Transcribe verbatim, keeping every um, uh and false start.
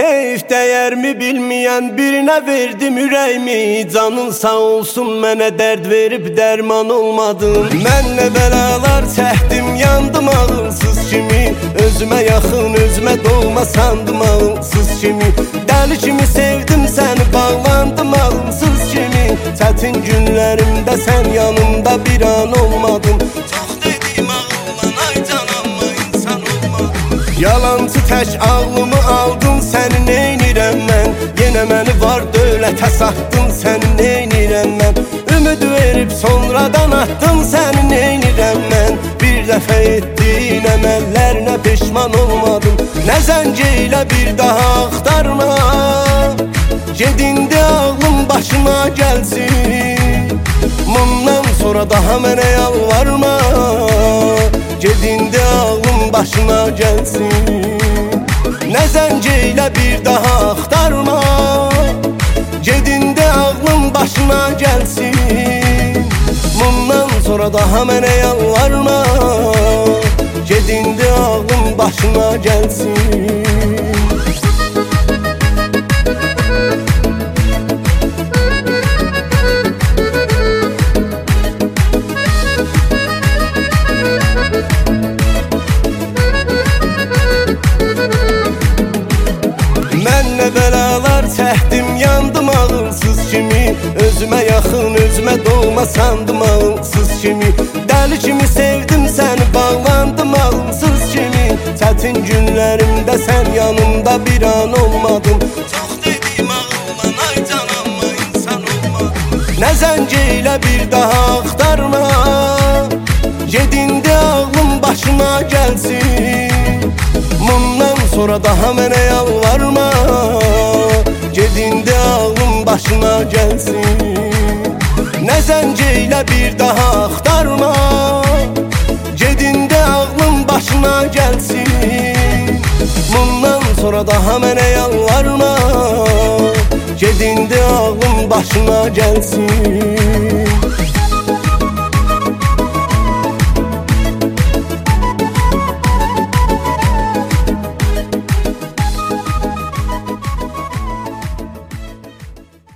Heyf dəyərmi bilməyən birinə verdim ürəyimi. Canın sağ olsun, mənə dərd verib dərman olmadın. Mən nə bəlalar çəkdim, yandım ağılsız kimi. Özümə yaxın, özümə doğma sandım ağılsız kimi. Dəli kimi sevdim səni, bağlandım ağılsız kimi. Çətin günlərimdə sən yanımda bir an olmadın. Çox dedim ağıllan ay canım, insan olmadın. Yalancı tək ağlımı aldın, səni neynirəm mən? Yenə məni var dövlətə satdın, səni neynirəm mən? Ümid verib sonradan atdın, səni neynirəm mən? Bir dəfə etdiyin əməllərinə peşman olmadım. Nə zəncə ilə bir daha axtarma, gedindi ağlım başına gəlsin. Bundan sonra daha mənə yalvarma, gedindi ağlım başına gəlsin. Nə zəncə ilə bir daha axtarma, gedindi ağlım başına gəlsin. Bundan sonra daha mənə yalvarma, gedindi ağlım başına gəlsin. Bəlalar çəkdim, yandım ağılsız kimi. Özümə yaxın, özümə doğma sandım ağılsız kimi. Dəli kimi sevdim səni, bağlandım ağılsız kimi. Çətin günlərimdə sən yanımda bir an olmadın. Çox dedim ağıllan ay canım, insan olmadın. Nə zəncə ilə bir daha axtarma, gedindi ağlım başına gəlsin. Bundan sonra daha mənə yalvarma, gedindi ağlım başına gəlsin. Nə zəncə ilə bir daha axtarma, gedindi ağlım başına gəlsin. Bundan sonra daha mənə yalvarma, gedindi ağlım başına gəlsin.